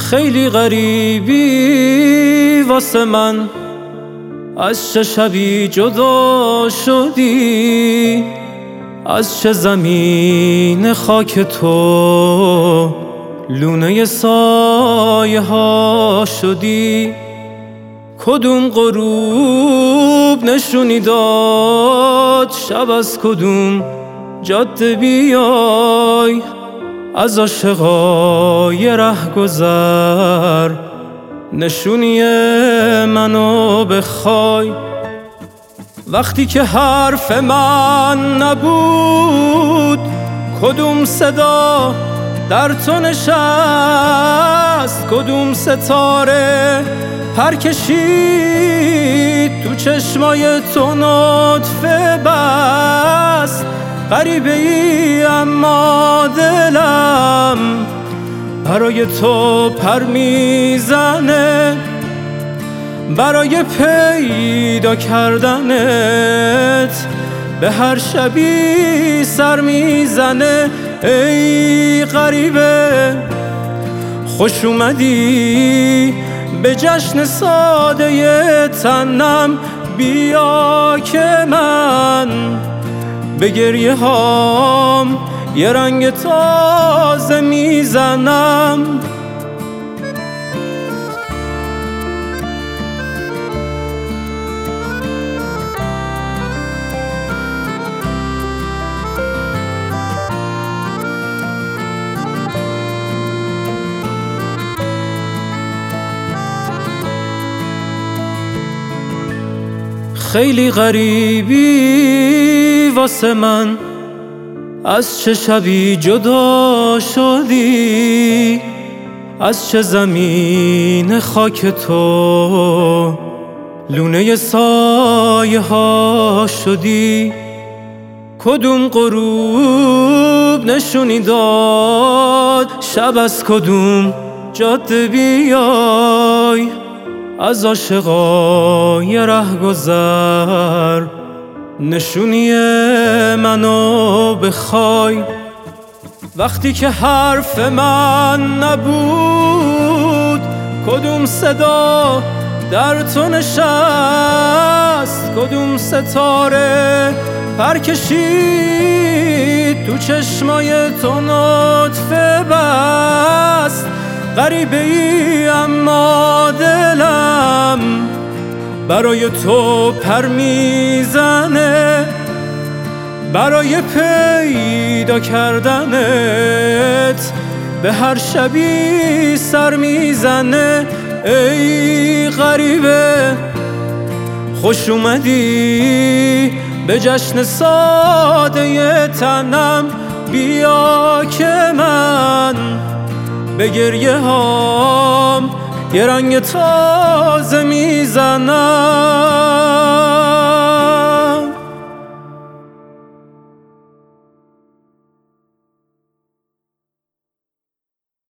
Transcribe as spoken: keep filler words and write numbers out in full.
خیلی غریبی واسه من، از چه شبی جدا شدی، از چه زمین خاک تو لونه سایه ها شدی. کدوم غروب نشونی داد شب، از کدوم جاده بیای، از عاشقای رهگذر نشونی منو بخوای. وقتی که حرف من نبود، کدوم صدا در تو نشست، کدوم ستاره پر کشید تو چشمای تو نطفه بست. غریبه ای اما دلم برای تو پر میزنه، برای پیدا کردنت به هر شبی سر میزنه. ای غریبه خوش اومدی به جشن ساده تنم، بیا که من به گریه هام یه رنگ تازه میزنم. خیلی غریبی واسه من، از چه شبی جدا شدی، از چه زمین خاک تو لونه سایه ها شدی. کدوم غروب نشونی داد شب، از کدوم جاده بیای، از عاشقای رهگذر نشونی منو بخوای. وقتی که حرف من نبود، کدوم صدا در تو نشست، کدوم ستاره پر کشید تو چشمای تو نطفه بست. غریبه ای اما دلم برای تو پر میزنه، برای پیدا کردنت به هر شبی سر میزنه. ای غریبه خوش اومدی به جشن ساده تنم، بیا که من به گریه هام یه رنگ تازه میزنم.